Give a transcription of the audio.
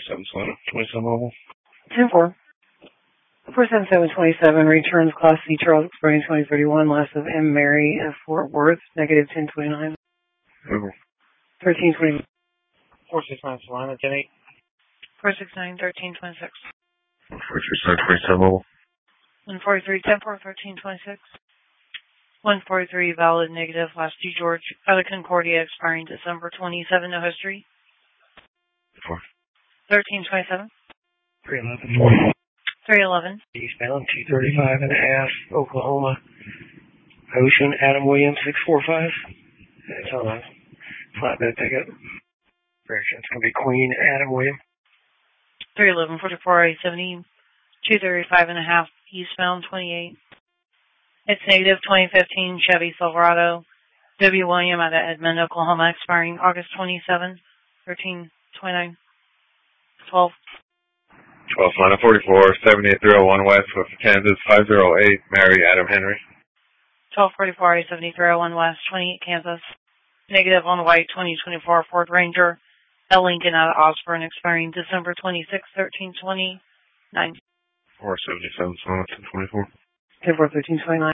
27 mobile. 10-4. 47727 returns Class C Charles Express 2031, last of M. Mary of Fort Worth, negative 1029. 1320. 469 Solana, 10-8. 469 1326. 469 27 mobile. 143 10-4 1326. 143 valid negative, last D George out of Concordia, expiring December 27, no history. 1327. 311. 311. Eastbound 235 and a half, Oklahoma. Ocean, Adam Williams 645. It's on a flatbed pickup. Direction, it's going to be Queen, Adam Williams. 311 44 870. 235 and a half, eastbound 28. It's negative 2015 Chevy Silverado. W. William out of Edmond, Oklahoma, expiring August 27, 1329. 12. 12 Solana 44, 78301 West, West Kansas, 508, Mary, Adam Henry. 1244 87301 West, 28 Kansas. Negative on white 2024 Ford Ranger. L. Lincoln out of Osborne, expiring December 26, 1329. 477 Solana 1024. 10-4 1329.